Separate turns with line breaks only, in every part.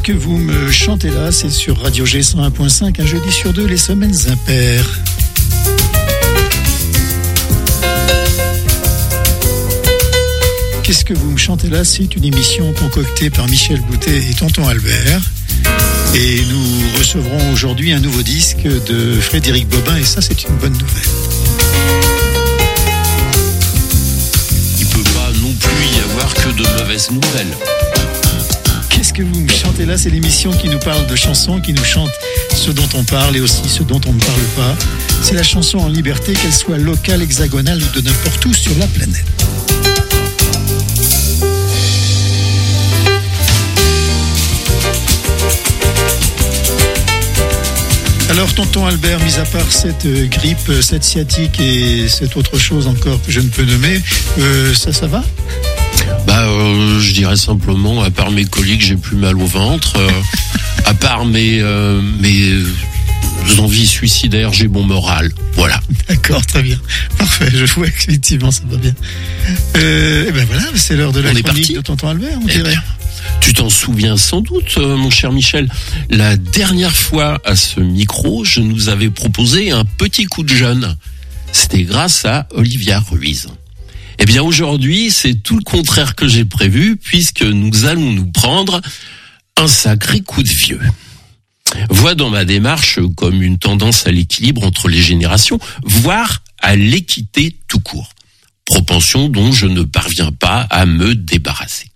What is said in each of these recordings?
Que vous me chantez là, c'est sur Radio G 101.5, un jeudi sur deux, les semaines impaires. Qu'est-ce que vous me chantez là, c'est une émission concoctée par Michel Boutet et Tonton Albert. Et nous recevrons aujourd'hui un nouveau disque de Frédéric Bobin, et ça, c'est une bonne nouvelle.
Il ne peut pas non plus y avoir que de mauvaises nouvelles.
Qu'est-ce que vous me chantez là? C'est l'émission qui nous parle de chansons, qui nous chante ce dont on parle et aussi ce dont on ne parle pas. C'est la chanson en liberté, qu'elle soit locale, hexagonale ou de n'importe où sur la planète. Alors, tonton Albert, mis à part cette grippe, cette sciatique et cette autre chose encore que je ne peux nommer, ça va?
Je dirais simplement, à part mes coliques, j'ai plus mal au ventre. À part mes envies suicidaires, j'ai bon moral. Voilà.
D'accord, très bien. Parfait, je vois qu'effectivement ça va bien. Et ben voilà, c'est l'heure de la chronique de tonton Albert, on dirait.
Tu t'en souviens sans doute, mon cher Michel, la dernière fois à ce micro, je nous avais proposé un petit coup de jeûne. C'était grâce à Olivia Ruiz. Eh bien aujourd'hui, c'est tout le contraire que j'ai prévu, puisque nous allons nous prendre un sacré coup de vieux. Vois dans ma démarche comme une tendance à l'équilibre entre les générations, voire à l'équité tout court. Propension dont je ne parviens pas à me débarrasser.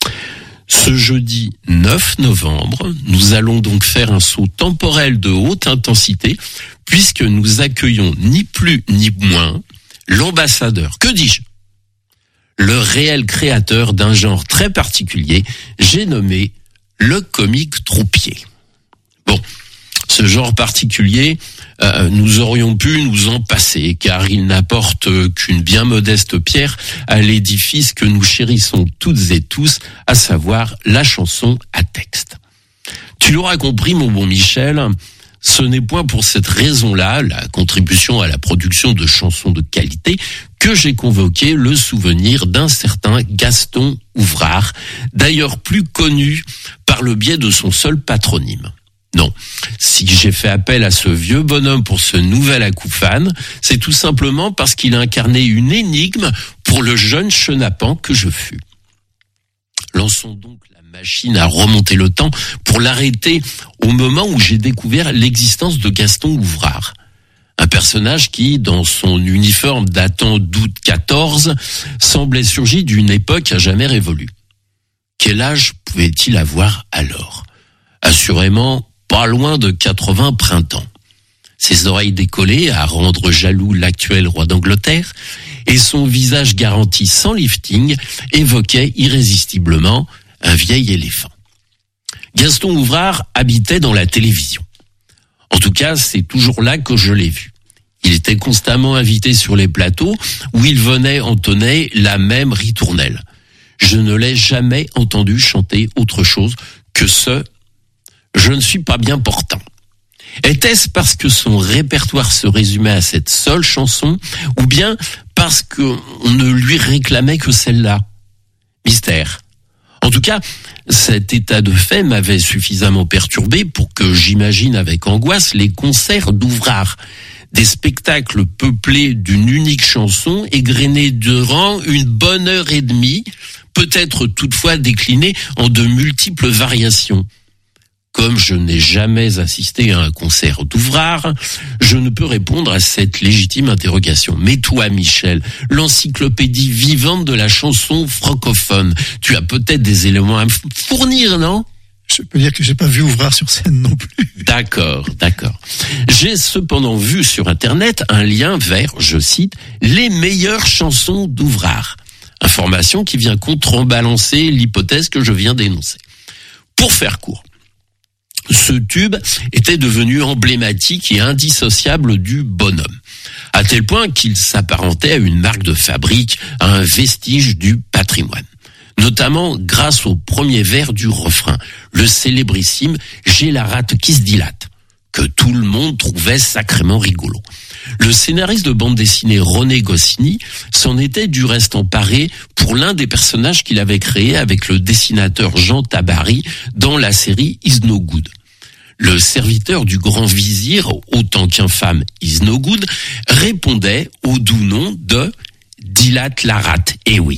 Ce jeudi 9 novembre, nous allons donc faire un saut temporel de haute intensité, puisque nous accueillons ni plus ni moins l'ambassadeur, que dis-je, le réel créateur d'un genre très particulier, j'ai nommé le comique troupier. Bon, ce genre particulier, nous aurions pu nous en passer, car il n'apporte qu'une bien modeste pierre à l'édifice que nous chérissons toutes et tous, à savoir la chanson à texte. Tu l'auras compris, mon bon Michel, ce n'est point pour cette raison-là, la contribution à la production de chansons de qualité, que j'ai convoqué le souvenir d'un certain Gaston Ouvrard, d'ailleurs plus connu par le biais de son seul patronyme. Non, si j'ai fait appel à ce vieux bonhomme pour ce nouvel acouphane, c'est tout simplement parce qu'il a incarné une énigme pour le jeune chenapan que je fus. Lançons donc la machine à remonter le temps pour l'arrêter au moment où j'ai découvert l'existence de Gaston Ouvrard. Un personnage qui, dans son uniforme datant d'août 14, semblait surgir d'une époque à jamais révolue. Quel âge pouvait-il avoir alors? Assurément, pas loin de 80 printemps. Ses oreilles décollées à rendre jaloux l'actuel roi d'Angleterre et son visage garanti sans lifting évoquait irrésistiblement un vieil éléphant. Gaston Ouvrard habitait dans la télévision. En tout cas, c'est toujours là que je l'ai vu. Il était constamment invité sur les plateaux où il venait entonner la même ritournelle. Je ne l'ai jamais entendu chanter autre chose que ce « Je ne suis pas bien portant ». Était-ce parce que son répertoire se résumait à cette seule chanson ou bien parce qu'on ne lui réclamait que celle-là? Mystère. En tout cas, cet état de fait m'avait suffisamment perturbé pour que j'imagine avec angoisse les concerts d'Ouvrard. Des spectacles peuplés d'une unique chanson égrenés durant une bonne heure et demie, peut-être toutefois déclinés en de multiples variations. Comme je n'ai jamais assisté à un concert d'Ouvrard, je ne peux répondre à cette légitime interrogation. Mais toi, Michel, l'encyclopédie vivante de la chanson francophone, tu as peut-être des éléments à me fournir, non?
Je peux dire que j'ai pas vu Ouvrard sur scène non plus.
D'accord. J'ai cependant vu sur Internet un lien vers, je cite, les meilleures chansons d'Ouvrard. Information qui vient contrebalancer l'hypothèse que je viens d'énoncer. Pour faire court, ce tube était devenu emblématique et indissociable du bonhomme, à tel point qu'il s'apparentait à une marque de fabrique, à un vestige du patrimoine. Notamment grâce au premier vers du refrain, le célébrissime « J'ai la rate qui se dilate », que tout le monde trouvait sacrément rigolo. Le scénariste de bande dessinée René Goscinny s'en était du reste emparé pour l'un des personnages qu'il avait créé avec le dessinateur Jean Tabary dans la série Is No Good. Le serviteur du grand vizir, autant qu'infâme Is No Good, répondait au doux nom de Dilat Larat. Eh oui.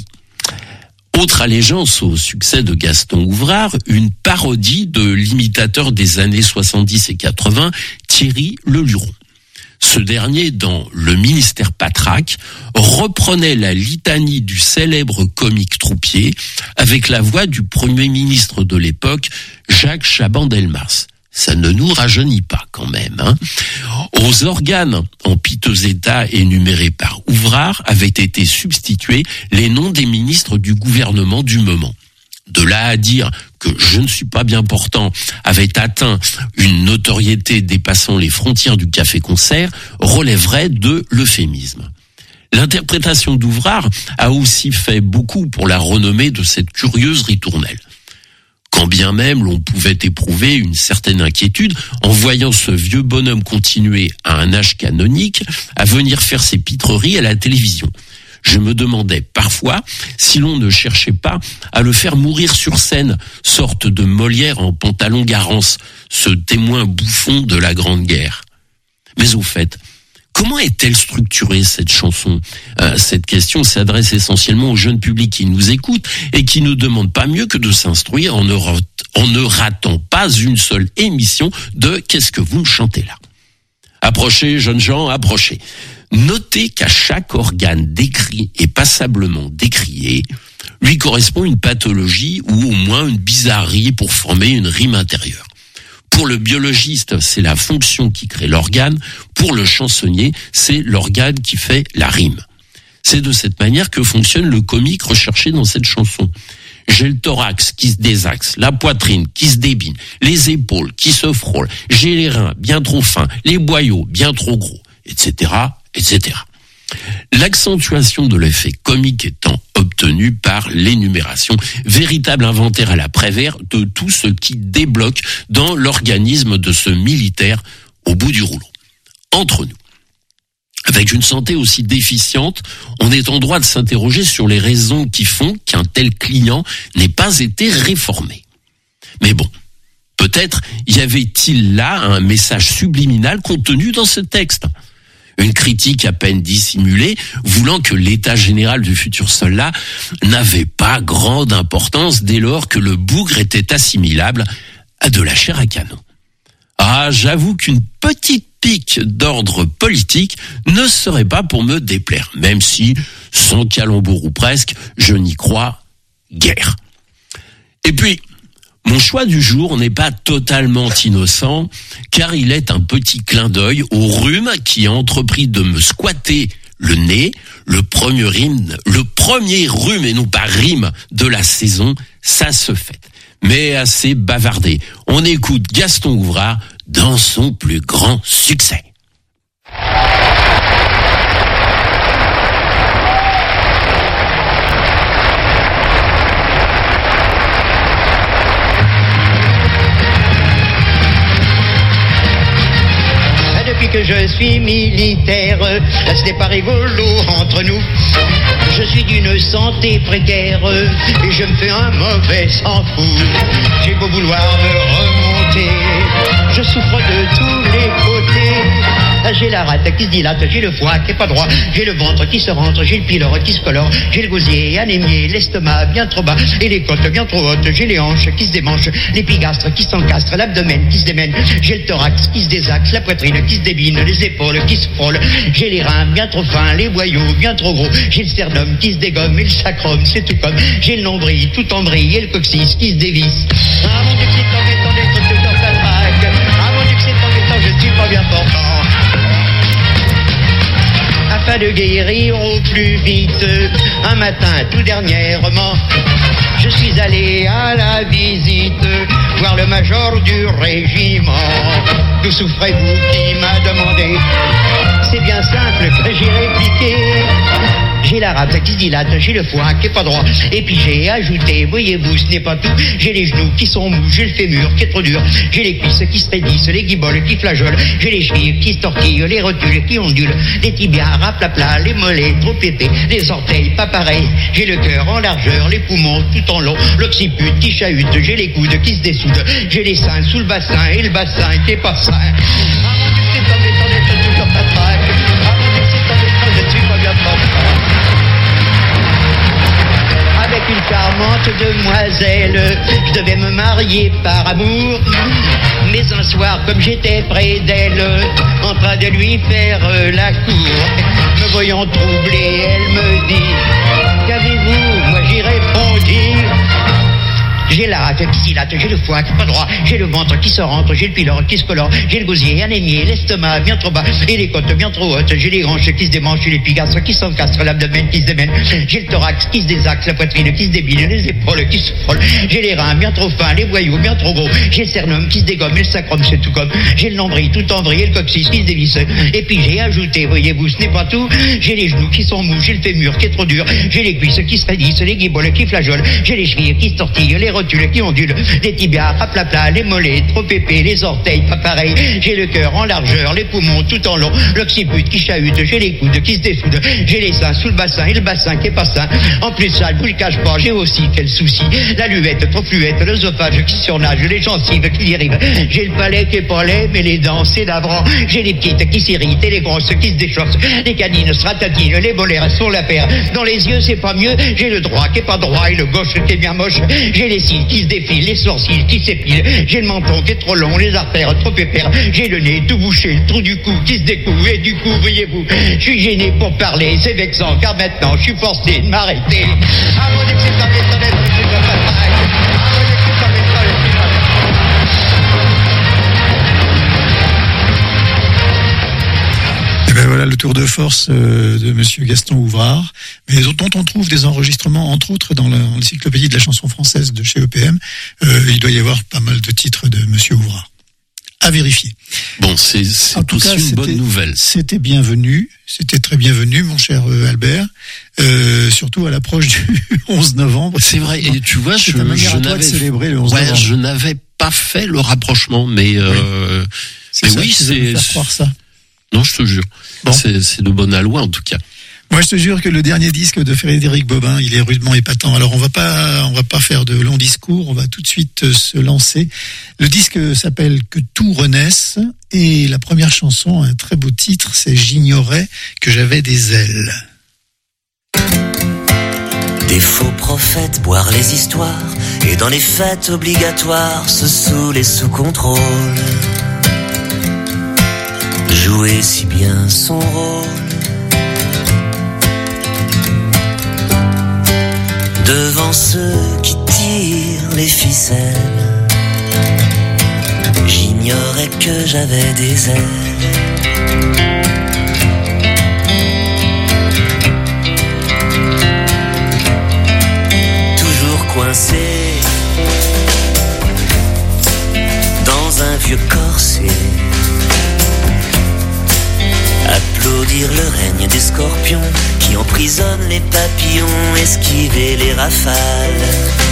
Autre allégeance au succès de Gaston Ouvrard, une parodie de l'imitateur des années 70 et 80, Thierry Leluron. Ce dernier, dans Le Ministère Patraque, reprenait la litanie du célèbre comique troupier avec la voix du Premier ministre de l'époque, Jacques Chaban-Delmas. Ça ne nous rajeunit pas quand même, hein. Aux organes en piteux état énumérés par Ouvrard avaient été substitués les noms des ministres du gouvernement du moment. De là à dire que Je ne suis pas bien portant avait atteint une notoriété dépassant les frontières du café-concert relèverait de l'euphémisme. L'interprétation d'Ouvrard a aussi fait beaucoup pour la renommée de cette curieuse ritournelle. Quand bien même l'on pouvait éprouver une certaine inquiétude en voyant ce vieux bonhomme continuer à un âge canonique à venir faire ses pitreries à la télévision. Je me demandais parfois si l'on ne cherchait pas à le faire mourir sur scène, sorte de Molière en pantalon Garance, ce témoin bouffon de la Grande Guerre. Mais au fait, comment est-elle structurée cette chanson ? Cette question s'adresse essentiellement au jeune public qui nous écoute et qui ne demande pas mieux que de s'instruire en ne ratant pas une seule émission de « Qu'est-ce que vous me chantez là ?» Approchez, jeunes gens, approchez. Notez qu'à chaque organe décrit et passablement décrié lui correspond une pathologie ou au moins une bizarrerie pour former une rime intérieure. Pour le biologiste, c'est la fonction qui crée l'organe. Pour le chansonnier, c'est l'organe qui fait la rime. C'est de cette manière que fonctionne le comique recherché dans cette chanson. J'ai le thorax qui se désaxe, la poitrine qui se débine, les épaules qui se frôlent, j'ai les reins bien trop fins, les boyaux bien trop gros, etc., etc. L'accentuation de l'effet comique étant obtenue par l'énumération, véritable inventaire à la Prévert de tout ce qui débloque dans l'organisme de ce militaire au bout du rouleau. Entre nous, avec une santé aussi déficiente, on est en droit de s'interroger sur les raisons qui font qu'un tel client n'ait pas été réformé. Mais bon, peut-être y avait-il là un message subliminal contenu dans ce texte. Une critique à peine dissimulée, voulant que l'état général du futur soldat n'avait pas grande importance dès lors que le bougre était assimilable à de la chair à canon. Ah, j'avoue qu'une petite pique d'ordre politique ne serait pas pour me déplaire, même si, sans calembour ou presque, je n'y crois guère. Et puis, mon choix du jour n'est pas totalement innocent, car il est un petit clin d'œil au rhume qui a entrepris de me squatter le nez, le premier rhume et non pas rime de la saison, ça se fait. Mais assez bavardé, on écoute Gaston Ouvrard dans son plus grand succès.
Depuis que je suis militaire, là ce n'est pas rigolo entre nous. Je suis d'une santé précaire et je me fais un mauvais sang fou. J'ai beau vouloir me remonter, je souffre de tous les côtés. J'ai la rate qui se dilate, j'ai le foie qui est pas droit, j'ai le ventre qui se rentre, j'ai le pylore qui se colore, j'ai le gosier anémié, l'estomac bien trop bas et les côtes bien trop hautes, j'ai les hanches qui se démanchent, l'épigastre qui s'encastre, l'abdomen qui se démène, j'ai le thorax qui se désaxe, la poitrine qui se débine, les épaules qui se frôlent, j'ai les reins bien trop fins, les boyaux bien trop gros, j'ai le sternum qui se dégomme et le sacrum, c'est tout comme, j'ai le nombril tout en vrille et le coccyx qui se dévisse. Ah mon Dieu que c'est embêtant d'être tout dans ta drague, ah mon Dieu que c'est embêtant, je suis pas bien portant. Afin de guérir au plus vite, un matin tout dernièrement, je suis allé à la visite, voir le major du régiment. D'où souffrez-vous qui m'a demandé? C'est bien simple que j'ai répliqué. J'ai la rate qui se dilate, j'ai le foie qui est pas droit. Et puis j'ai ajouté, voyez-vous, ce n'est pas tout. J'ai les genoux qui sont mous, j'ai le fémur qui est trop dur. J'ai les cuisses qui se raidissent, les guiboles qui flageolent. J'ai les chevilles qui se tortillent, les rotules qui ondulent. Les tibias raplapla, les mollets trop épais. Les orteils pas pareils. J'ai le cœur en largeur, les poumons tout en long. L'occiput qui chahute, j'ai les coudes qui se dessoudent. J'ai les seins sous le bassin et le bassin qui est pas sain. Ah mon Dieu, c'est tombé, c'est toujours pas traque. Ah mon Dieu, c'est tombé, je ne suis pas bien propre. Avec une charmante demoiselle, je devais me marier par amour. Mais un soir, comme j'étais près d'elle, en train de lui faire la cour, me voyant troublé, elle me dit: qu'avez-vous? Moi j'y répondis: j'ai la rate qui dilate, j'ai le foie qui est pas droit, j'ai le ventre qui se rentre, j'ai le pylore qui se colore, j'ai le gosier anémié, l'estomac bien trop bas, et les côtes bien trop hautes, j'ai les hanches qui se démanchent, j'ai les pigastres qui s'encastrent, l'abdomen qui se démène, j'ai le thorax qui se désaxe, la poitrine qui se débile, les épaules qui se frôlent, j'ai les reins bien trop fins, les boyaux bien trop gros, j'ai le sternum qui se dégomme, et le sacrum c'est tout comme, j'ai le nombril tout en vrille, et le coccyx qui se dévisse, et puis j'ai ajouté, voyez-vous, ce n'est pas tout, j'ai les genoux qui sont mous, j'ai le fémur qui est trop dur, j'ai les cuisses qui se raidissent, les guiboles qui flageolent, j'ai les chevilles qui se tortillent, les rotules qui ondulent, les tibias raplapla, les mollets trop épais, les orteils pas pareils, j'ai le cœur en largeur, les poumons tout en long, l'occiput qui chahute, j'ai les coudes qui se dessoudent, j'ai les seins sous le bassin et le bassin qui est pas sain. En plus ça, je vous le cache pas, j'ai aussi quel souci, la luette trop fluette, l'œsophage qui surnage, les gencives qui dérivent, j'ai le palais qui est pas laid, mais les dents c'est navrant, j'ai les petites qui s'irritent et les grosses qui se déchaussent, les canines se ratatinent, les molaires sont la paire, dans les yeux c'est pas mieux, j'ai le droit qui est pas droit et le gauche qui est bien moche, j'ai les cils qui se défilent, les sourcils qui s'épilent, j'ai le menton qui est trop long, les artères trop épères, j'ai le nez tout bouché, le trou du cou qui se découle, et du coup, voyez-vous, je suis gêné pour parler, c'est vexant, car maintenant, je suis forcé de m'arrêter. Ah mon Dieu, c'est tombé, je suis pas pareil. Ah mon Dieu, c'est tombé, je suis pas
Et ben voilà le tour de force de Monsieur Gaston Ouvrard, mais dont on trouve des enregistrements, entre autres, dans l'encyclopédie de la chanson française de chez EPM. Il doit y avoir pas mal de titres de Monsieur Ouvrard. À vérifier.
Bon, c'est aussi une bonne nouvelle.
C'était bienvenu, c'était très bienvenu, mon cher Albert, surtout à l'approche du 11 novembre.
C'est vrai, et tu vois, je
n'avais célébré le 11 novembre.
Je n'avais pas fait le rapprochement, mais oui, c'est
faire croire ça.
Non, je te jure. Bon. C'est de bonne aloi, en tout cas.
Moi, je te jure que le dernier disque de Frédéric Bobin, il est rudement épatant. Alors, on va pas faire de longs discours. On va tout de suite se lancer. Le disque s'appelle Que tout renaisse. Et la première chanson, un très beau titre, c'est J'ignorais que j'avais des ailes.
Des faux prophètes boire les histoires et dans les fêtes obligatoires se saouler sous contrôle. Jouer si bien son rôle. Devant ceux qui tirent les ficelles, j'ignorais que j'avais des ailes. Toujours coincé dans un vieux corset, applaudir le règne des scorpions qui emprisonnent les papillons, esquiver les rafales,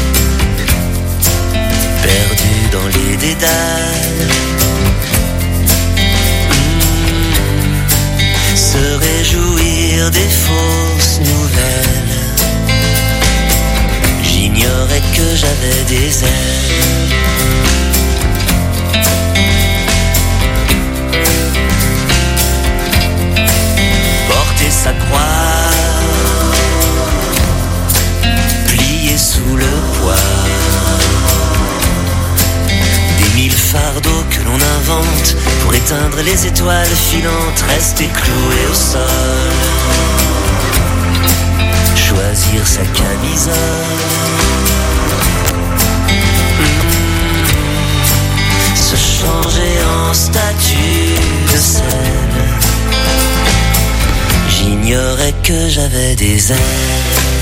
perdu dans les dédales, se réjouir des fausses nouvelles. J'ignorais que j'avais des ailes. Sa croix, pliée sous le poids des mille fardeaux que l'on invente pour éteindre les étoiles filantes, rester cloué au sol, choisir sa camisole, se changer en statue de sel. J'ignorais que j'avais des ailes.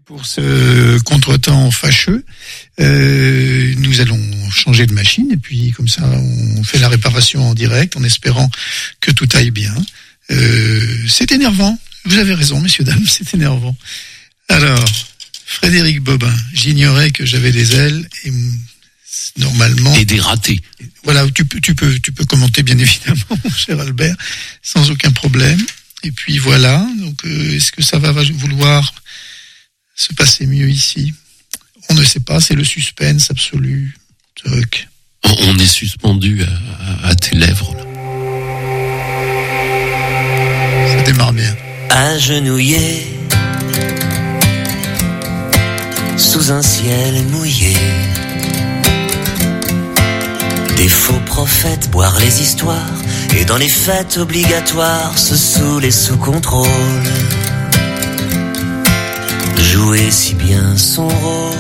Pour ce contretemps fâcheux, nous allons changer de machine et puis comme ça on fait la réparation en direct en espérant que tout aille bien. C'est énervant, vous avez raison messieurs, dames, c'est énervant. Alors, Frédéric Bobin, j'ignorais que j'avais des ailes et normalement...
Et des ratés.
Voilà, tu peux commenter bien évidemment, mon cher Albert, sans aucun problème. Et puis voilà, donc est-ce que ça va vouloir se passer mieux ici? On ne sait pas, c'est le suspense absolu. Toc.
On est suspendu à tes lèvres. Là.
Ça démarre bien.
Agenouillé sous un ciel mouillé, des faux prophètes boire les histoires et dans les fêtes obligatoires se saouler sous contrôle. Jouer si bien son rôle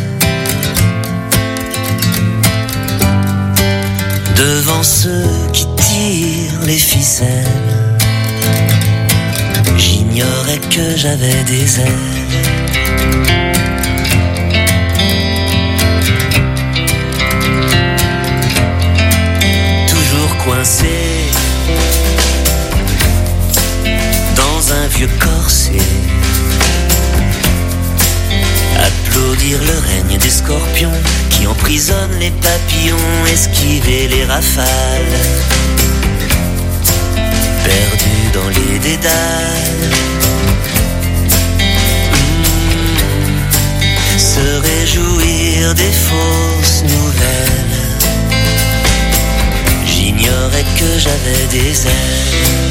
devant ceux qui tirent les ficelles. J'ignorais que j'avais des ailes. Toujours coincé dans un vieux corset, applaudir le règne des scorpions qui emprisonnent les papillons, esquiver les rafales, perdu dans les dédales, se réjouir des fausses nouvelles. J'ignorais que j'avais des ailes.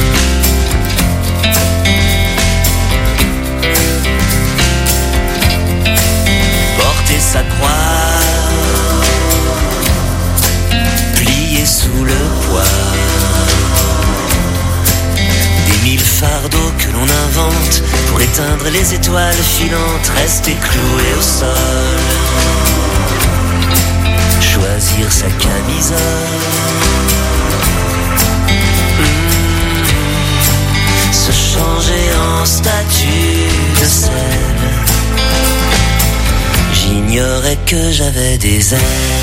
Porter sa croix, plier sous le poids des 1000 fardeaux que l'on invente pour éteindre les étoiles filantes, rester cloué au sol, choisir sa camisole, se changer en statue de sel. J'ignorais que j'avais des ailes.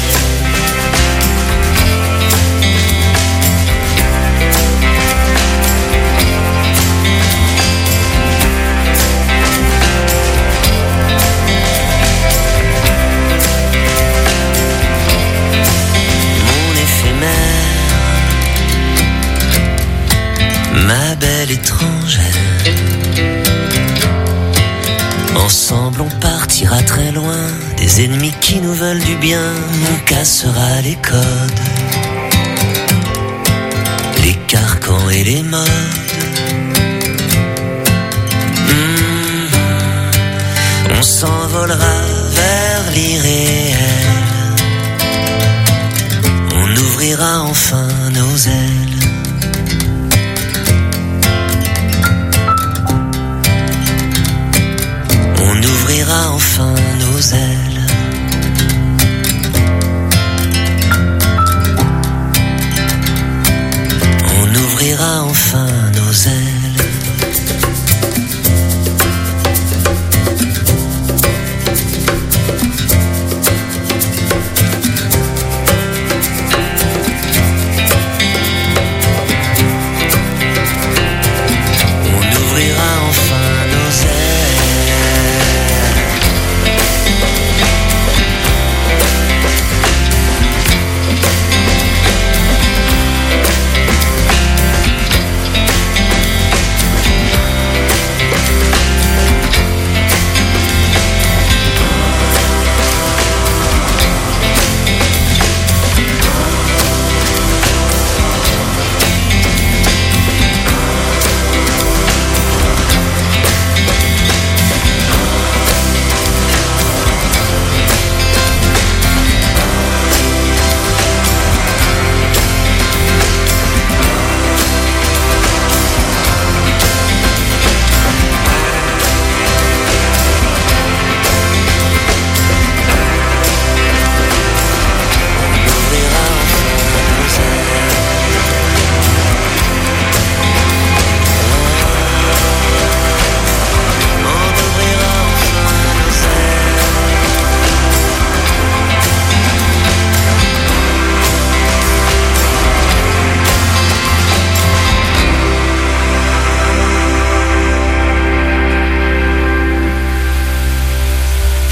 Ma belle étrangère, ensemble on partira très loin des ennemis qui nous veulent du bien. On cassera les codes, les carcans et les modes. On s'envolera vers l'irréel, on ouvrira enfin nos ailes. On ouvrira enfin nos ailes. On ouvrira enfin nos ailes.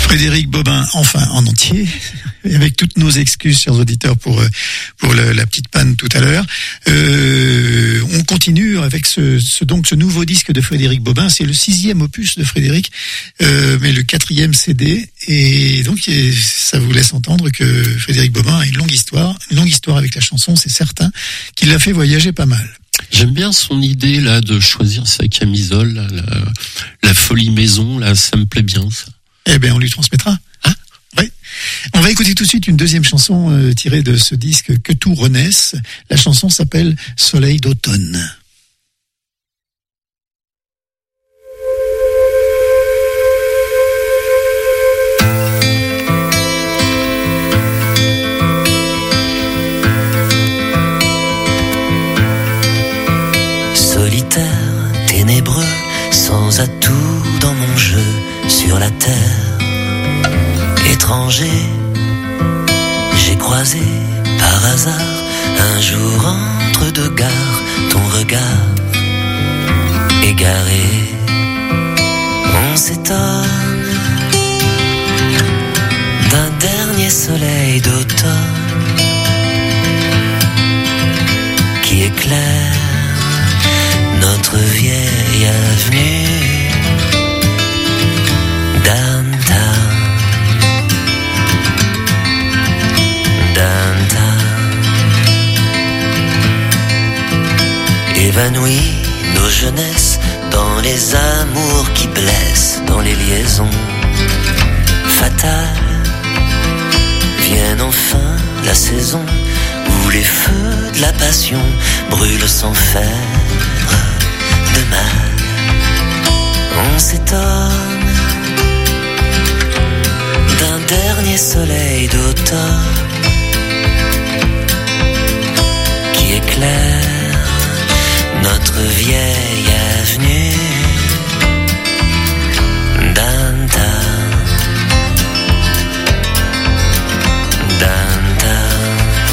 Frédéric Bobin, enfin en entier, et avec toutes nos excuses, chers auditeurs, pour la petite panne tout à l'heure. On continue avec ce nouveau disque de Frédéric Bobin. C'est le 6e opus de Frédéric, mais le 4e CD. Et donc ça vous laisse entendre que Frédéric Bobin a une longue histoire avec la chanson, c'est certain, qui l'a fait voyager pas mal.
J'aime bien son idée là de choisir sa camisole, là, la folie maison, là, ça me plaît bien ça.
Eh bien, on lui transmettra.
Hein?
Oui. On va écouter tout de suite une deuxième chanson tirée de ce disque Que tout renaisse. La chanson s'appelle Soleil d'automne.
Solitaire, ténébreux, sans atout dans mon jeu sur la terre. Étranger, j'ai croisé par hasard un jour entre deux gares ton regard égaré. On s'étonne d'un dernier soleil d'automne qui éclaire notre vieille avenue downtown, downtown. Évanouit nos jeunesses dans les amours qui blessent, dans les liaisons fatales. Vienne enfin la saison où les feux de la passion brûlent sans faire de mal. On s'étonne d'un dernier soleil d'automne qui éclaire notre vieille avenue downtown, downtown.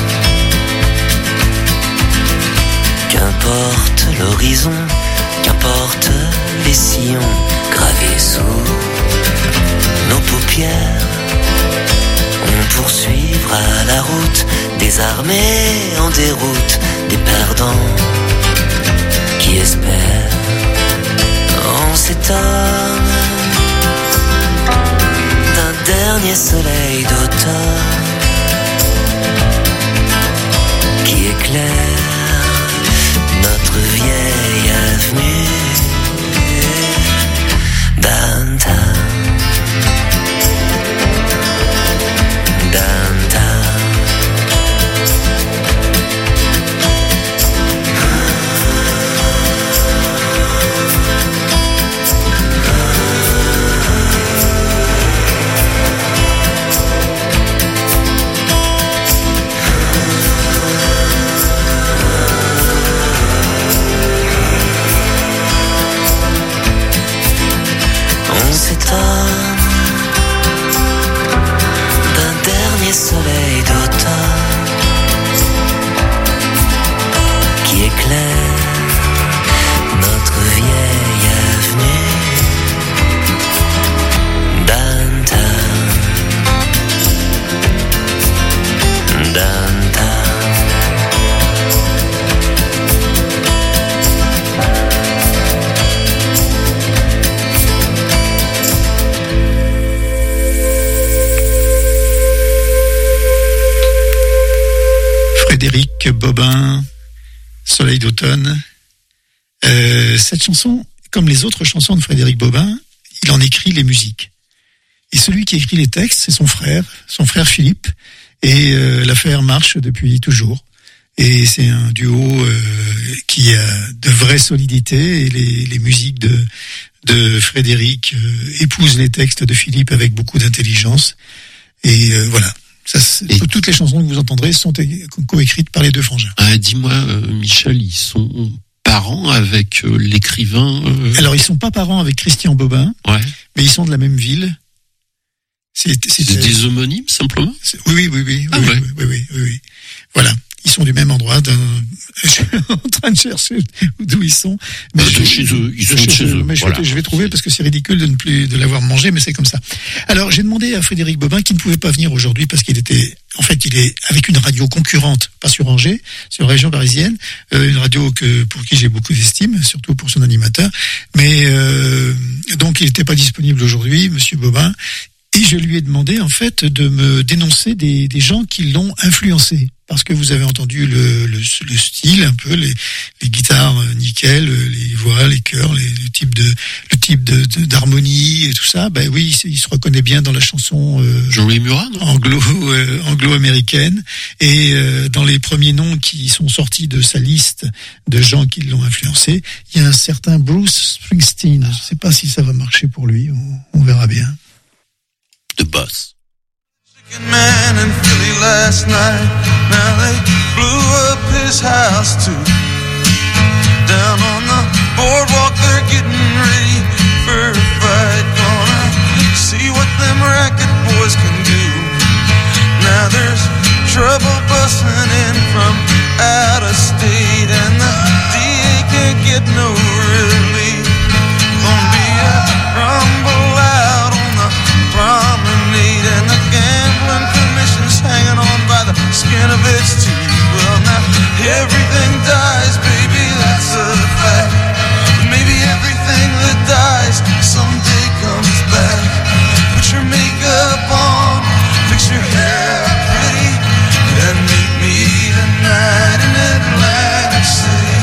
Qu'importe l'horizon, qu'importe les sillons gravés sous nos paupières, on poursuivra la route des armées en déroute, des perdants qui espèrent. On s'étonne d'un dernier soleil d'automne qui éclaire notre vieille avenue downtown, downtown. On s'étonne d'un dernier soleil d'automne qui éclaire notre vieille avenue downtown, downtown.
Frédéric Bobin, Soleil d'automne. Cette chanson, comme les autres chansons de Frédéric Bobin, il en écrit les musiques. Et celui qui écrit les textes, c'est son frère Philippe. Et l'affaire marche depuis toujours. Et c'est un duo qui a de vraie solidité. Et les musiques de Frédéric épousent les textes de Philippe avec beaucoup d'intelligence. Et voilà. Toutes les chansons que vous entendrez sont coécrites par les deux frangins.
Dis-moi, Michel, ils sont parents avec l'écrivain
Alors, ils sont pas parents avec Christian Bobin,
ouais.
Mais ils sont de la même ville.
C'est des homonymes, simplement?
Oui.
Ah ouais.
Oui. Voilà. Ils sont du même endroit. Je suis en train train de chercher d'où ils sont.
Mais de chez eux, ils sont de chez eux.
Mais
voilà.
je vais trouver parce que c'est ridicule de l'avoir mangé, mais c'est comme ça. Alors, j'ai demandé à Frédéric Bobin qui ne pouvait pas venir aujourd'hui parce qu'il est avec une radio concurrente, pas sur Angers, sur la région parisienne, une radio pour qui j'ai beaucoup d'estime, surtout pour son animateur. Mais donc, il n'était pas disponible aujourd'hui, Monsieur Bobin. Et je lui ai demandé, en fait, de me dénoncer des gens qui l'ont influencé. Parce que vous avez entendu le style, un peu, les guitares nickel, les voix, les chœurs, le type d'harmonie et tout ça. Ben oui, il se reconnaît bien dans la chanson,
Jean-Louis Murat,
anglo-américaine. Et, dans les premiers noms qui sont sortis de sa liste de gens qui l'ont influencé, il y a un certain Bruce Springsteen. Je sais pas si ça va marcher pour lui. On verra bien.
The Boss.
Man in Philly last night. Now they blew up his house too. Down on the boardwalk they're getting ready for a fight. Gonna see what them racket boys can do. Now there's trouble busting in from out of state, and the DA can't get no relief. Gonna be a rumble out on the promenade, and the gambling commission's hanging on by the skin of its teeth. Well, now everything dies, baby, that's a fact. But maybe everything that dies someday comes back. Put your makeup on, fix your hair pretty, and meet me tonight in Atlantic City.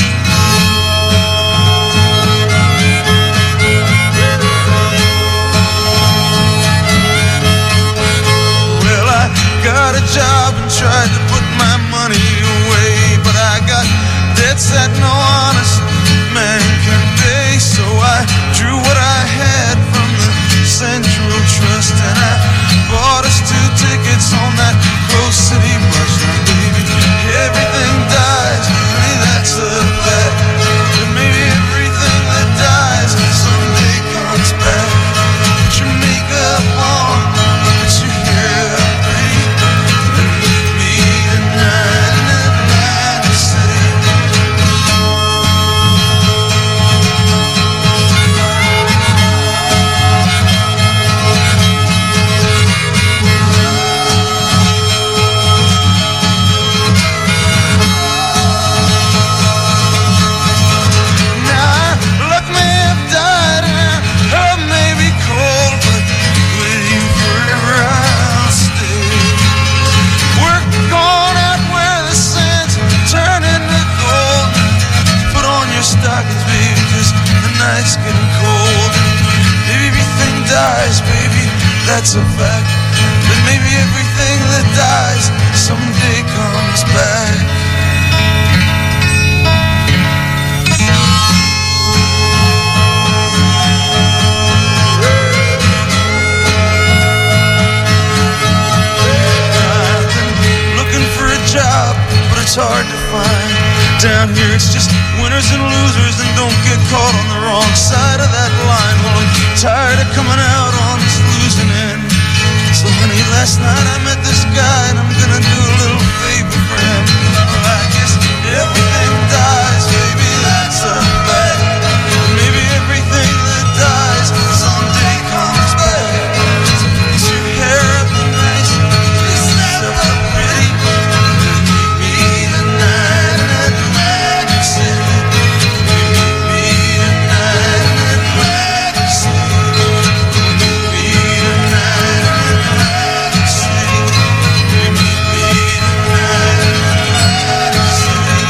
Got a job and tried to put my money away, but I got debts that no honest man can pay. So I drew what I had from the Central Trust, and I bought us 2 tickets on that Close City bus. Now, baby, everything dies, honey, that's a fact. But maybe everything that dies someday comes back. Put your makeup on, put your hair up. It's getting cold, and maybe everything dies, baby, that's a fact. But maybe everything that dies someday comes back. I've been looking for a job, but it's hard to find. Down here it's just winners and losers, and don't get caught on the wrong side of that line. Well, I'm tired of coming out on this losing end. So honey, last night I met this guy, and I'm gonna do a little favor for him. Well, I guess everything dies, baby, that's a fact. Maybe everything that dies someday comes back. So fix your hair up nice, fix yourself up pretty, and meet me tonight in Atlantic City. Meet me tonight in Atlantic City. Meet me tonight in Atlantic City. Meet me tonight in Atlantic City.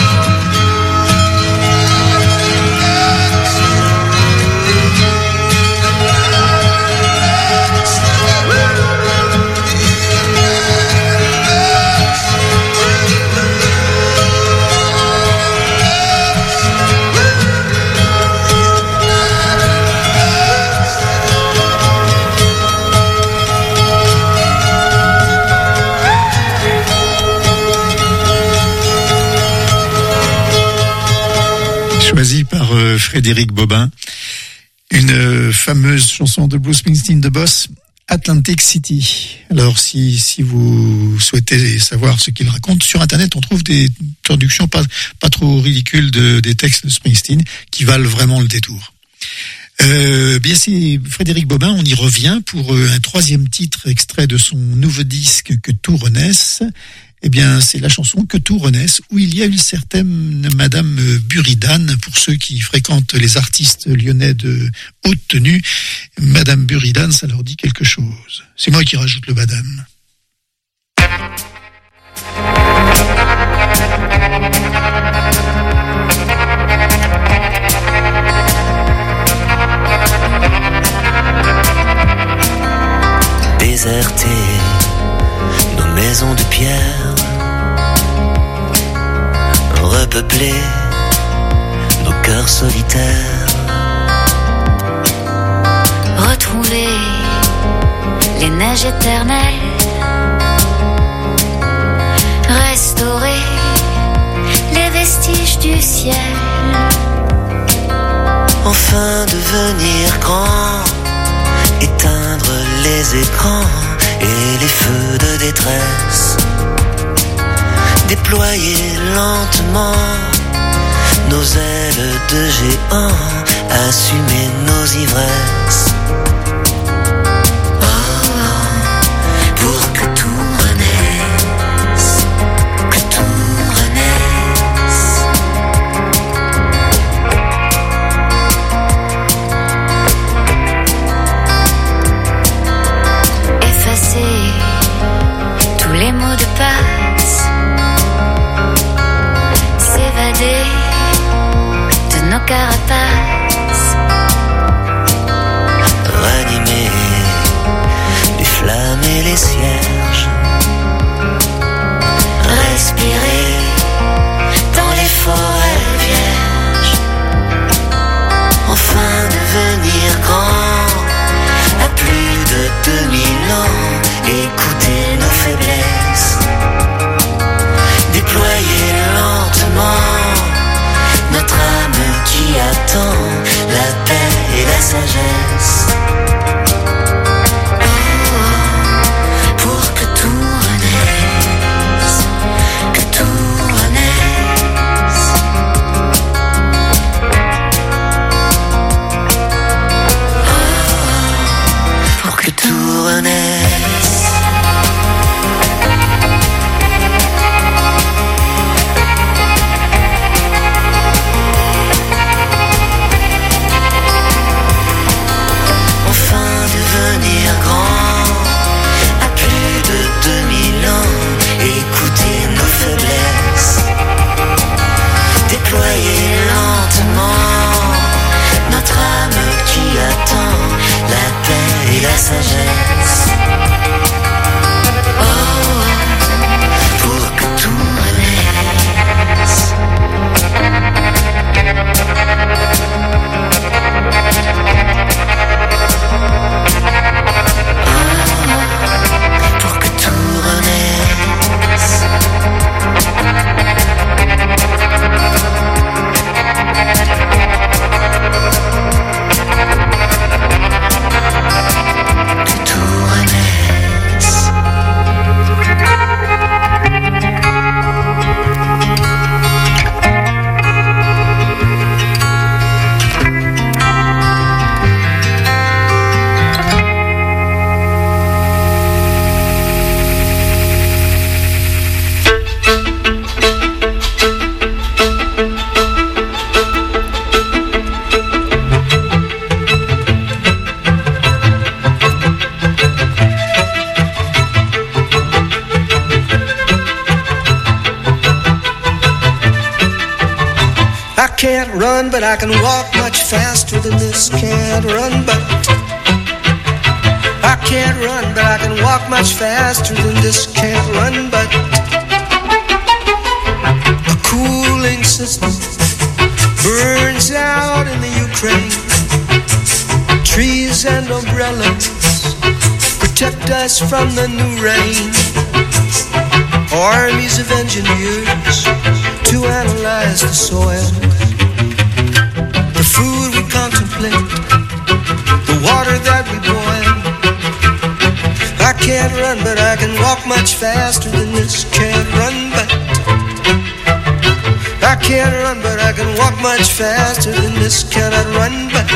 Choisi par Frédéric Bobin, une fameuse chanson de Bruce Springsteen, The Boss. Atlantic City. Alors, si vous souhaitez savoir ce qu'il raconte, sur Internet, on trouve des traductions pas trop ridicules des textes de Springsteen qui valent vraiment le détour. Bien, c'est Frédéric Bobin, on y revient pour un troisième titre extrait de son nouveau disque Que tout renaisse. Eh bien, c'est la chanson Que tout renaisse, où il y a une certaine Madame Buridan. Pour ceux qui fréquentent les artistes lyonnais de haute tenue, Madame Buridan, ça leur dit quelque chose. C'est moi qui rajoute le badam.
Désertées, nos maisons de pierre, repeupler nos cœurs solitaires,
retrouver les neiges éternelles, restaurer les vestiges du ciel,
enfin devenir grand, éteindre les écrans et les feux de détresse, déployer lentement nos ailes de géants, assumer nos ivresses. Pour que tout renaisse, que tout renaisse.
Effacer tous les mots de passe, s'évader de nos carapaces,
ranimer les flammes et les cierges, respirer dans les forêts vierges, enfin devenir grand à plus de 2000 ans, écouter nos faiblesses, déployer lentement notre âme qui attend la paix et la sagesse. Pour que tout renaisse, que tout renaisse. Pour que tout renaisse. Devenir grand à plus de 2000 ans, écouter nos faiblesses, déployer lentement notre âme qui attend la paix et la sagesse. Oh, pour que tout renaisse. Pour que tout renaisse. Que tout renaisse.
I can't run, but I can walk much faster than this. Can't run, but I can't run, but I can walk much faster than this. Can't run, but a cooling system burns out in the Ukraine. Trees and umbrellas protect us from the new rain. Armies of engineers to analyze the soil, the food we contemplate, the water that we boil. can't run, but I can walk much faster than this. Can't run, but I can't run, but I can walk much faster than this. Cannot run, but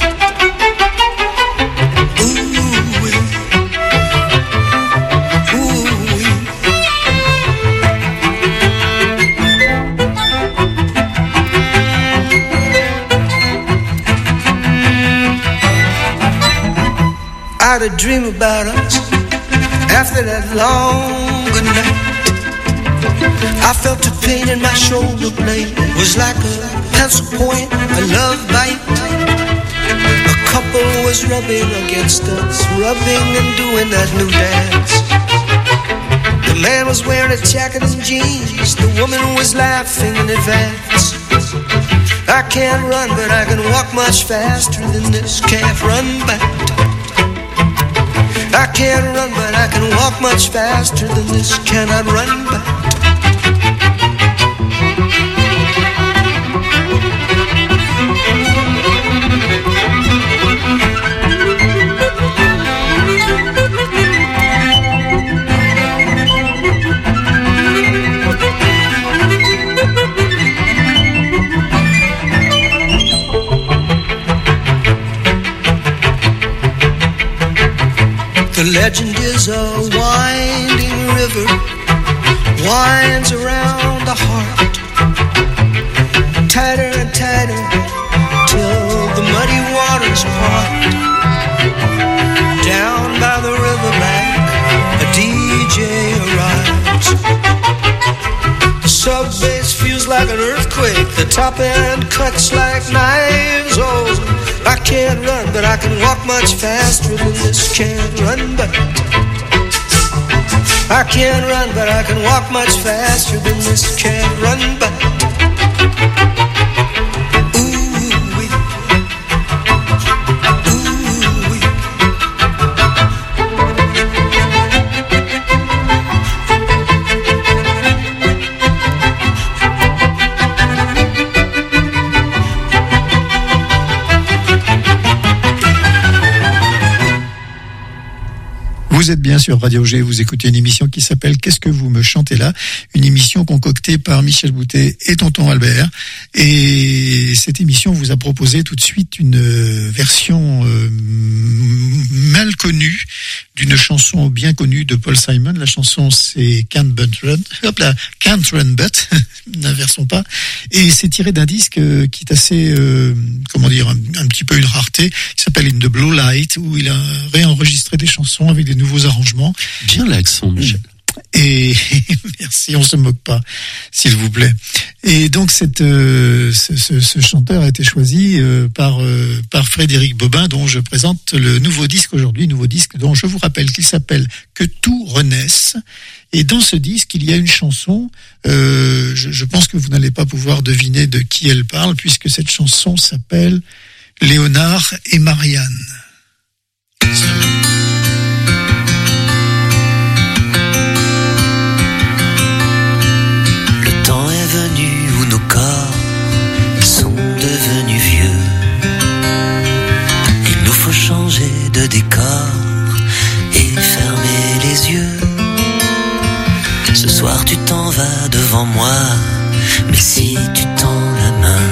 I had a dream about us after that long good night. I felt a pain in my shoulder blade. It was like a pencil point, a love bite. A couple was rubbing against us, rubbing and doing that new dance. The man was wearing a jacket and jeans. The woman was laughing in advance. I can't run, but I can walk much faster than this. Can't run back. I can't run, but I can walk much faster than this. Cannot run back. The legend is a winding river, winds around the heart, tighter and tighter, till the muddy waters part. Down by the riverbank, a DJ arrives. The sub-bass feels like an earthquake, the top end cuts like knives. Oh, I can't run, but I can walk much faster than this. Can't run, but I can't run, but I can walk much faster than this. Can't run, but
Vous êtes bien sur Radio G, vous écoutez une émission qui s'appelle Qu'est-ce que vous me chantez là? Une émission concoctée par Michel Boutet et Tonton Albert. Et cette émission vous a proposé tout de suite une version mal connue d'une chanson bien connue de Paul Simon. La chanson c'est Can't Run But, n'inversons pas. Et c'est tiré d'un disque qui est assez, un petit peu une rareté, qui s'appelle In the Blue Light, où il a réenregistré des chansons avec des nouveaux arrangements.
Bien l'accent, Michel.
Et merci, on se moque pas, s'il vous plaît. Et donc ce chanteur a été choisi par Frédéric Bobin, dont je présente le nouveau disque aujourd'hui, nouveau disque dont je vous rappelle qu'il s'appelle Que tout renaisse. Et dans ce disque, il y a une chanson, je pense que vous n'allez pas pouvoir deviner de qui elle parle, puisque cette chanson s'appelle Léonard et Marianne.
Où nos corps sont devenus vieux. Il nous faut changer de décor et fermer les yeux. Ce soir tu t'en vas devant moi, mais si tu tends la main,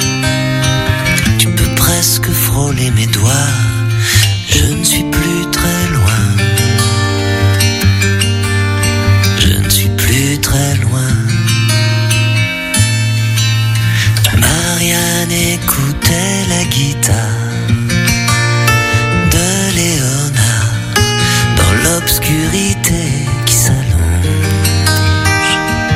tu peux presque frôler mes doigts. Je ne suis plus très loin. Je ne suis plus très loin. Marianne écoutait la guitare de Léonard dans l'obscurité qui s'allonge.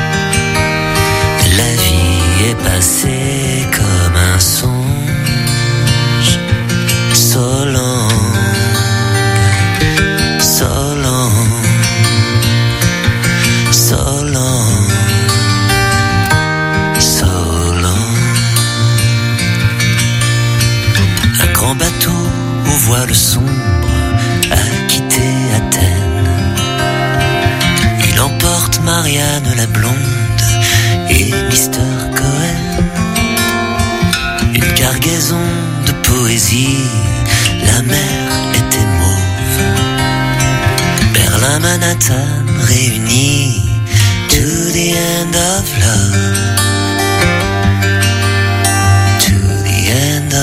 La vie est passée comme un songe, so long, so long, so long. Un bateau aux voiles sombres a quitté Athènes. Il emporte Marianne la blonde et Mr. Cohen.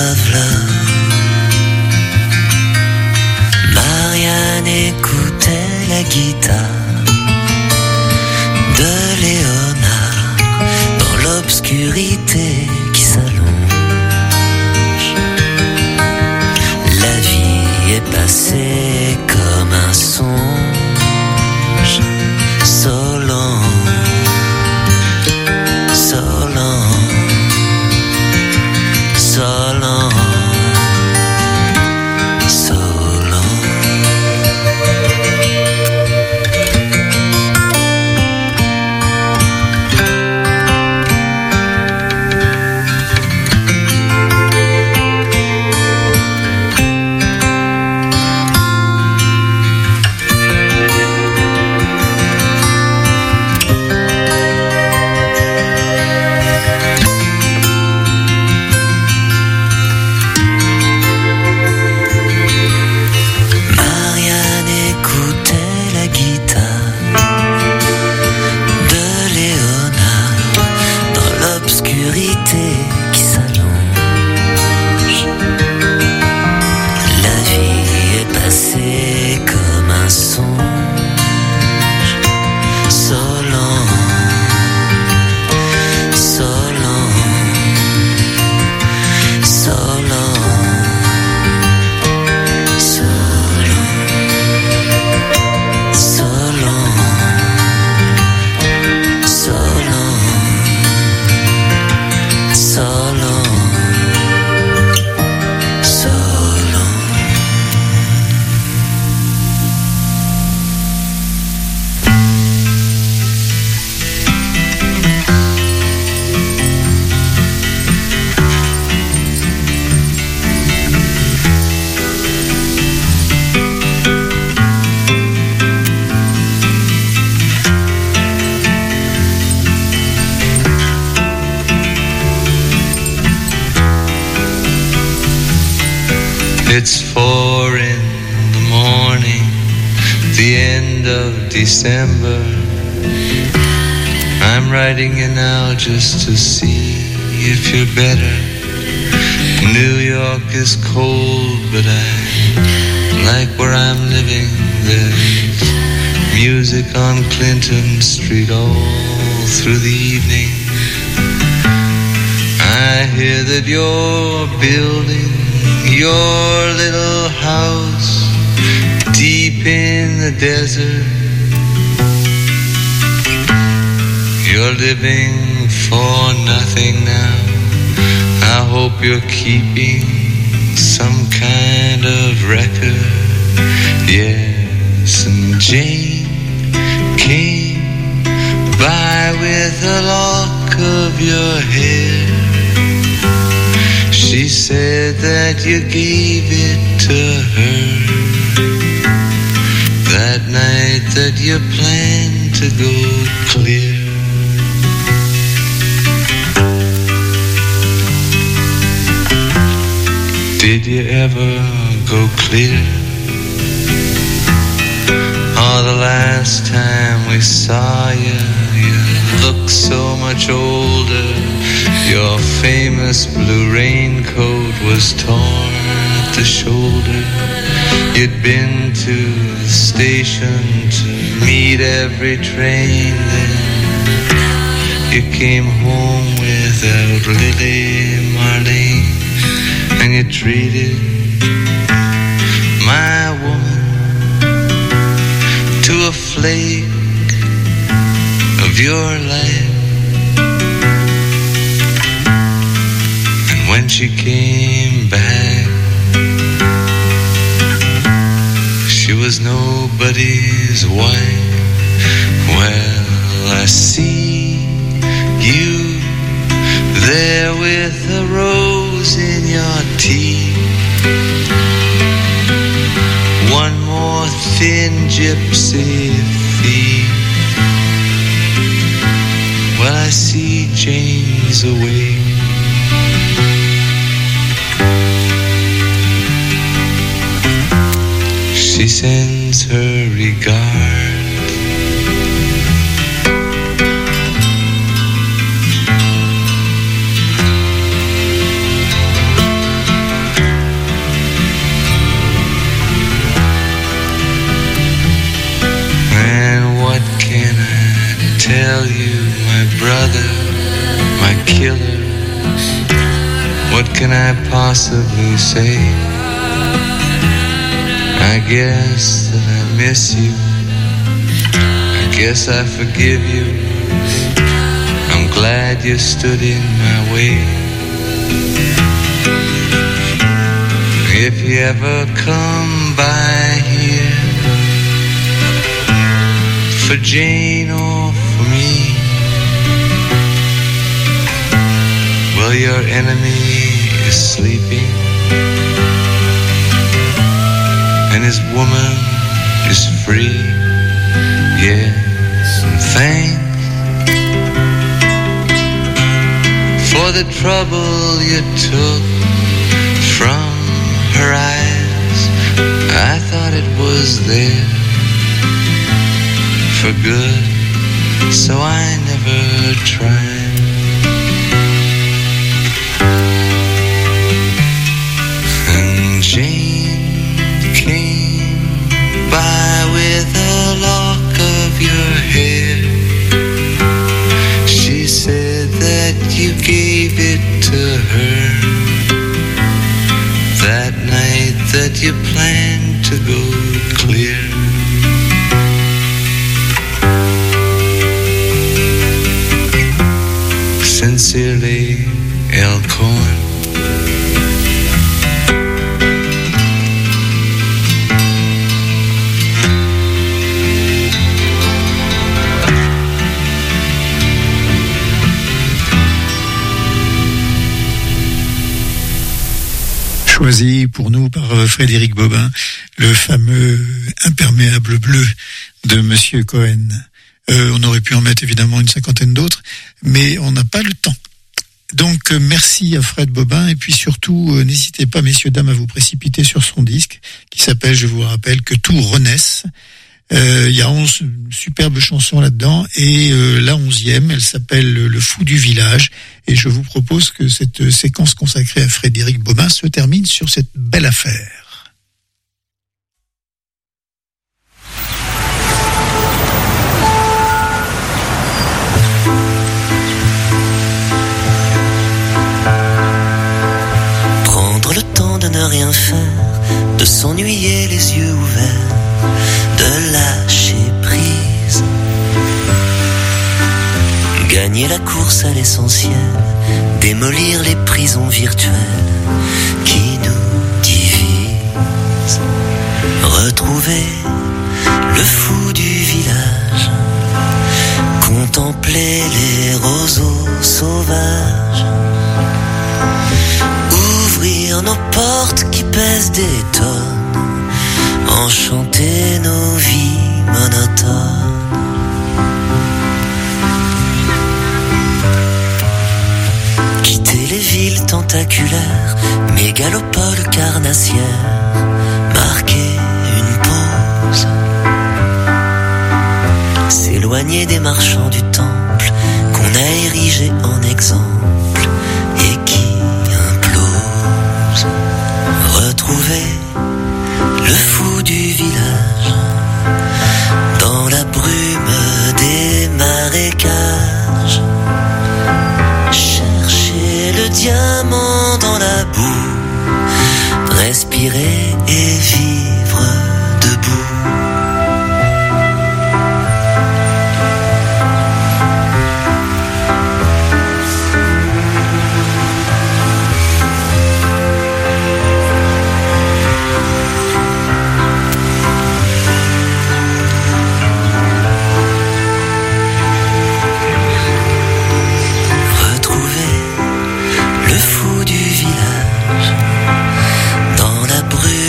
love, love. Marianne écoutait la guitare de Léonard dans l'obscurité qui s'allonge. La vie est passée comme un songe, so long, so long, so long.
It's 4 in the morning, the end of December. I'm writing you now just to see if you're better. New York is cold, but I like where I'm living. There's music on Clinton Street all through the evening. I hear that you're building your little house deep in the desert. You're living for nothing now. I hope you're keeping some kind of record. Yes, and Jane came by with a lock of your hair. She said that you gave it to her that night that you planned to go clear. Did you ever go clear? Oh, the last time we saw you, you looked so much older. Your famous blue raincoat was torn at the shoulder. You'd been to the station to meet every train. Then you came home without Lily Marlene, and you treated my woman to a flake of your life. When she came back, she was nobody's wife. Well, I see you there with a rose in your teeth. One more thin gypsy thief. Well, I see Jane's away. She sends her regards. killer. What can I possibly say? I guess that I miss you. I guess I forgive you. I'm glad you stood in my way. If you ever come by here, for Jane or for me, well, your enemy is sleeping, and his woman is free. Yes, and thanks for the trouble you took from her eyes. I thought it was there for good, so I never tried. And Jane came by with a lock of your hair. She said that you gave it to her that night that you planned to go clear. Sincerely, L. Cohen.
Choisi pour nous par Frédéric Bobin, le fameux imperméable bleu de Monsieur Cohen. On aurait pu en mettre évidemment une cinquantaine d'autres, mais on n'a pas le temps. Donc merci à Fred Bobin, et puis surtout n'hésitez pas, messieurs dames, à vous précipiter sur son disque qui s'appelle, je vous rappelle, Que tout renaisse. Il y a 11 superbes chansons là-dedans, et la 11e, elle s'appelle Le Fou du village, et je vous propose que cette séquence consacrée à Frédéric Bobin se termine sur cette belle affaire.
Prendre le temps de ne rien faire, de s'ennuyer les yeux ouverts, de lâcher prise, gagner la course à l'essentiel, démolir les prisons virtuelles qui nous divisent, retrouver le fou du village, contempler les roseaux sauvages, ouvrir nos portes qui pèsent des tonnes, enchanter nos vies monotones. Quitter les villes tentaculaires, mégalopoles carnassières, marquer une pause, s'éloigner des marchands du temple qu'on a érigé en exemple et qui implose, retrouver le fou du village dans la brume des marécages, chercher le diamant dans la boue, respirer et vivre debout. Dans la brume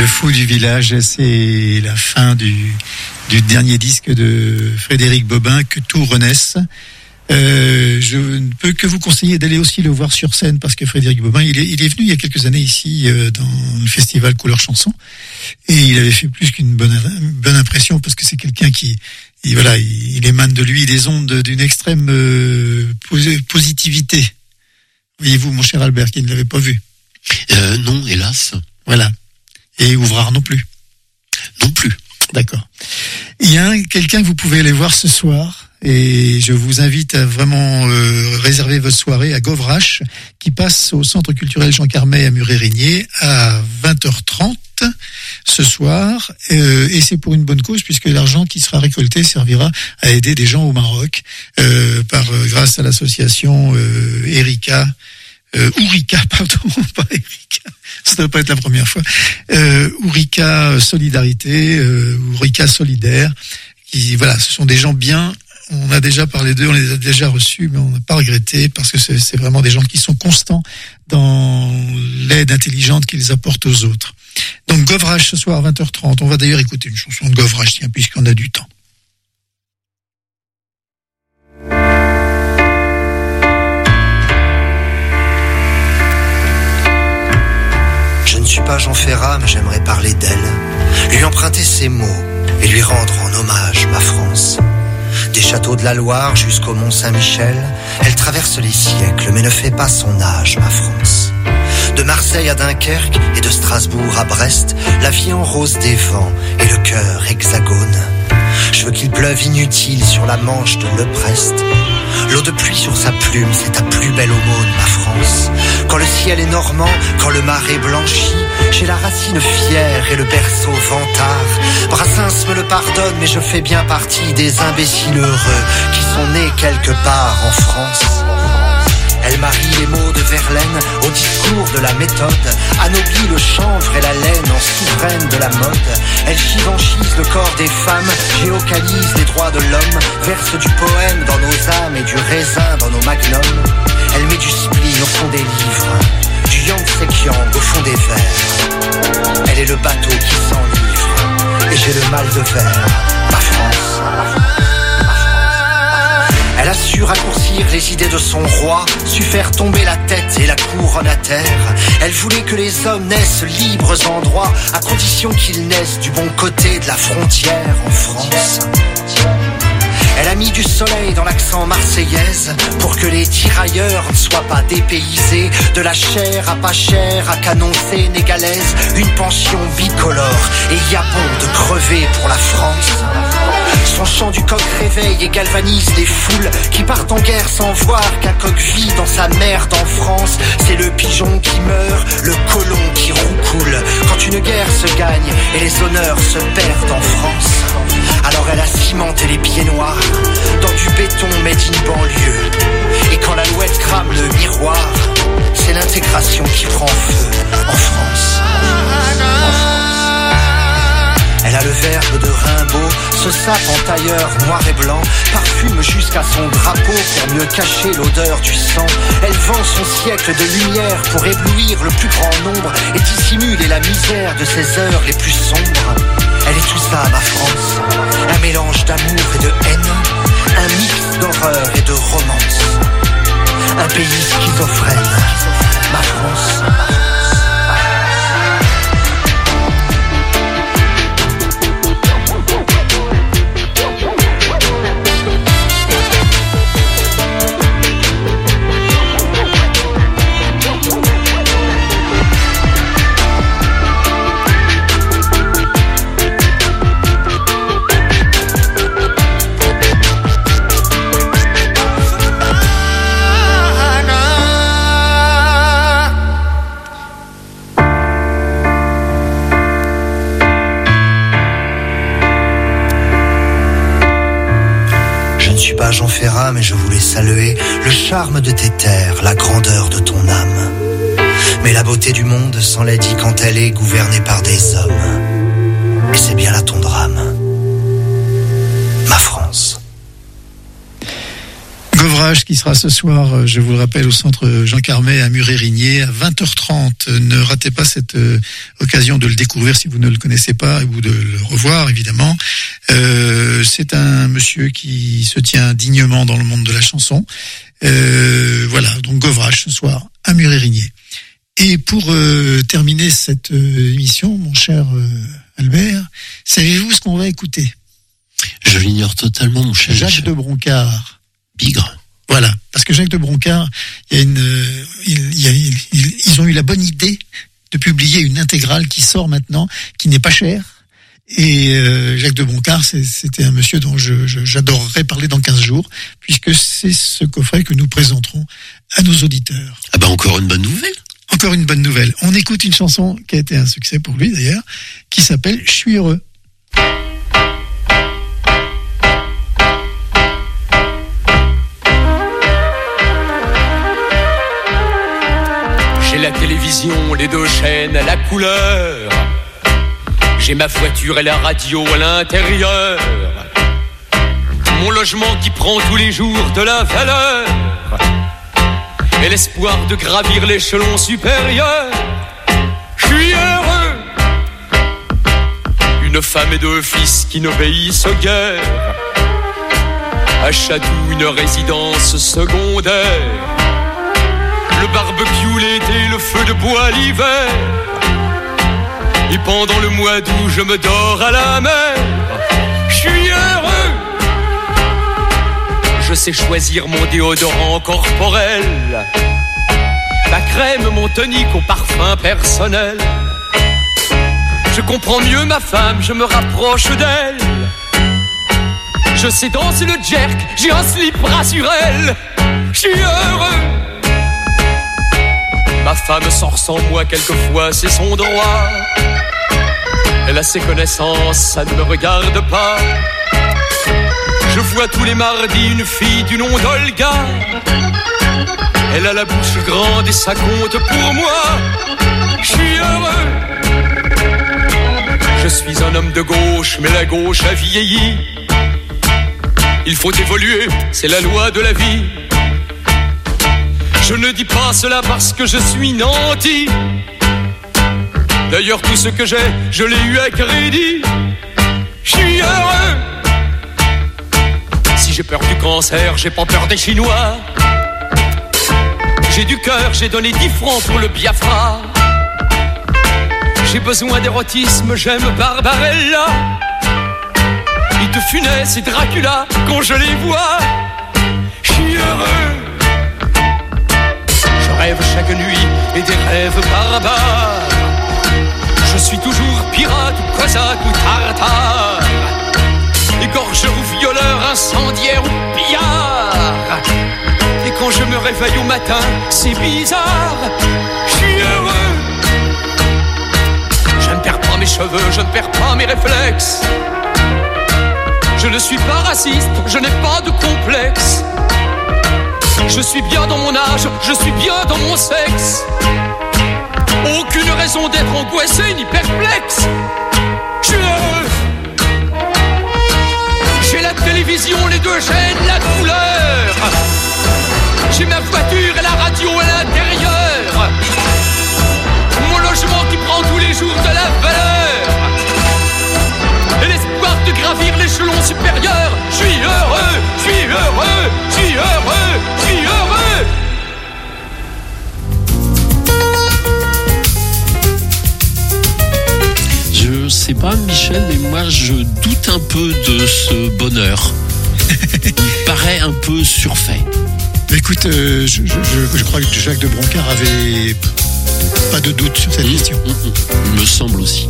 Le fou du village, c'est la fin du dernier disque de Frédéric Bobin, Que tout renaisse. Je ne peux que vous conseiller d'aller aussi le voir sur scène, parce que Frédéric Bobin, il est venu il y a quelques années ici dans le festival Couleur Chanson, et il avait fait plus qu'une bonne impression, parce que c'est quelqu'un qui il émane de lui des ondes d'une extrême positivité. Voyez-vous, mon cher Albert, qui ne l'avait pas vu.
Non, hélas.
Voilà. Et Ouvrard non plus.
Non plus.
D'accord. Il y a quelqu'un que vous pouvez aller voir ce soir, et je vous invite à vraiment réserver votre soirée à Govrache, qui passe au Centre culturel Jean Carmet à Muret-Régnier à 20h30 ce soir, et c'est pour une bonne cause, puisque l'argent qui sera récolté servira à aider des gens au Maroc, grâce à l'association Ourika, pardon, pas Erika, ça ne doit pas être la première fois, Ourika Solidarité, Ourika Solidaire, ce sont des gens bien. On a déjà parlé d'eux, on les a déjà reçus, mais on n'a pas regretté, parce que c'est vraiment des gens qui sont constants dans l'aide intelligente qu'ils apportent aux autres. Donc Govrache ce soir à 20h30. On va d'ailleurs écouter une chanson de Govrache, tiens, puisqu'on a du temps.
Je ne suis pas Jean Ferrat, mais j'aimerais parler d'elle, lui emprunter ses mots et lui rendre en hommage ma France. Des châteaux de la Loire jusqu'au Mont Saint-Michel, elle traverse les siècles mais ne fait pas son âge, ma France. De Marseille à Dunkerque et de Strasbourg à Brest, la vie en rose des vents et le cœur hexagone. Je veux qu'il pleuve inutile sur la Manche de Leprest. L'eau de pluie sur sa plume, c'est ta plus belle aumône, ma France. Quand le ciel est normand, quand le marais blanchit, j'ai la racine fière et le berceau vantard. Brassens me le pardonne, mais je fais bien partie des imbéciles heureux qui sont nés quelque part en France. Elle marie les mots de Verlaine au discours de la méthode, anoblit le chanvre et la laine en souveraine de la mode. Elle giganchise le corps des femmes, géocalise les droits de l'homme, verse du poème dans nos âmes et du raisin dans nos magnums. Elle met du spleen au fond des livres, du yang-sek-yang au fond des vers. Elle est le bateau qui s'enivre, et j'ai le mal de verre, ma France. Elle a su raccourcir les idées de son roi, su faire tomber la tête et la couronne à terre. Elle voulait que les hommes naissent libres en droit, à condition qu'ils naissent du bon côté de la frontière en France. Elle a mis du soleil dans l'accent marseillaise pour que les tirailleurs ne soient pas dépaysés. De la chair à pas cher, à canon sénégalaise, une pension bicolore, et y a bon de crever pour la France. Son chant du coq réveille et galvanise les foules qui partent en guerre sans voir qu'un coq vit dans sa merde en France. C'est le pigeon qui meurt, le colon qui roucoule quand une guerre se gagne et les honneurs se perdent en France. Alors elle a cimenté les pieds noirs dans du béton made in banlieue. Et quand l'alouette crame le miroir, c'est l'intégration qui prend feu en France. Elle a le verbe de Rimbaud, se sape en tailleur noir et blanc, parfume jusqu'à son drapeau pour mieux cacher l'odeur du sang. Elle vend son siècle de lumière pour éblouir le plus grand nombre et dissimuler la misère de ses heures les plus sombres. Elle est tout ça, ma France, un mélange d'amour et de haine, un mix d'horreur et de romance, un pays schizophrène, ma France. Jean Ferrat, mais je voulais saluer le charme de tes terres, la grandeur de ton âme. Mais la beauté du monde s'enlaidit quand elle est gouvernée par des hommes. Et c'est bien là ton drame, ma France.
Govrage qui sera ce soir, je vous le rappelle, au centre Jean Carmet à Muret-Rigné à 20h30. Ne ratez pas cette occasion de le découvrir si vous ne le connaissez pas ou de le revoir évidemment. C'est un monsieur qui se tient dignement dans le monde de la chanson. Voilà, donc Govrage ce soir à Muret-Rigné. Et pour terminer cette émission, mon cher Albert, savez-vous ce qu'on va écouter?
Je l'ignore totalement, mon cher
Jacques
Michel.
de Broncard.
Bigre.
Voilà, parce que Jacques de Broncard, ils ont eu la bonne idée de publier une intégrale qui sort maintenant, qui n'est pas chère. Et Jacques de Broncard, c'était un monsieur dont j'adorerais parler dans 15 jours, puisque c'est ce coffret que nous présenterons à nos auditeurs.
Ah bah encore une bonne nouvelle.
Encore une bonne nouvelle. On écoute une chanson qui a été un succès pour lui d'ailleurs, qui s'appelle « Je suis heureux ».
J'ai la télévision, les deux chaînes, la couleur. J'ai ma voiture et la radio à l'intérieur. Mon logement qui prend tous les jours de la valeur. Et l'espoir de gravir l'échelon supérieur. Je suis heureux. Une femme et deux fils qui n'obéissent guère. À Chadoux, une résidence secondaire. Le barbecue l'été, le feu de bois l'hiver. Et pendant le mois d'août, je me dors à la mer. Je suis heureux. Je sais choisir mon déodorant corporel. Ma crème, mon tonique au parfum personnel. Je comprends mieux ma femme, je me rapproche d'elle. Je sais danser le jerk, j'ai un slip rassurel. Je suis heureux. Ma femme sort sans moi quelquefois, c'est son droit. Elle a ses connaissances, ça ne me regarde pas. Je vois tous les mardis une fille du nom d'Olga. Elle a la bouche grande et ça compte pour moi. Je suis heureux. Je suis un homme de gauche, mais la gauche a vieilli. Il faut évoluer, c'est la loi de la vie. Je ne dis pas cela parce que je suis nanti. D'ailleurs tout ce que j'ai, je l'ai eu à crédit. Je suis heureux. Si j'ai peur du cancer, j'ai pas peur des Chinois. J'ai du cœur, j'ai donné 10 francs pour le Biafra. J'ai besoin d'érotisme, j'aime Barbarella. Et de Funès et Dracula, quand je les vois, je suis heureux. Je rêve chaque nuit et des rêves barbares. Je suis toujours pirate, ou cosaque ou tartare. Égorgeur ou violeur, incendiaire ou pillard. Et quand je me réveille au matin, c'est bizarre. Je suis heureux. Je ne perds pas mes cheveux, je ne perds pas mes réflexes. Je ne suis pas raciste, je n'ai pas de complexe. Je suis bien dans mon âge, je suis bien dans mon sexe. Aucune raison d'être angoissé ni perplexe. Je suis heureux. J'ai la télévision, les deux chaînes, la couleur. J'ai ma voiture et la radio à l'intérieur. Mon logement qui prend tous les jours de la valeur. Et l'espoir de gravir l'échelon supérieur. Je suis heureux, je suis heureux, je suis heureux, je suis heureux.
Je sais pas, Michel, mais moi je doute un peu de ce bonheur. Il paraît un peu surfait.
Écoute, je crois que Jacques de Broncard avait pas de doute sur cette question.
Il me semble aussi.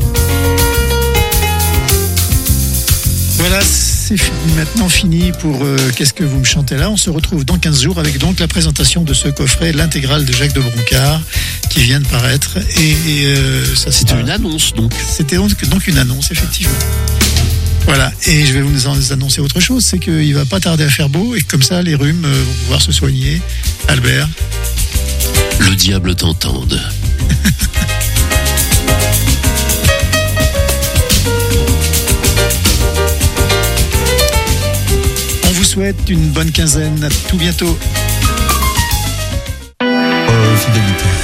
Voilà, c'est maintenant fini pour Qu'est-ce que vous me chantez là. On se retrouve dans 15 jours avec donc la présentation de ce coffret, l'intégrale de Jacques de Broncard, qui vient de paraître. Et ça,
c'était une annonce donc.
C'était donc une annonce, effectivement. Voilà, et je vais vous annoncer autre chose, c'est qu'il va pas tarder à faire beau, et comme ça les rhumes vont pouvoir se soigner. Albert.
Le diable t'entende.
souhaite une bonne quinzaine. À tout bientôt.
Fidélité.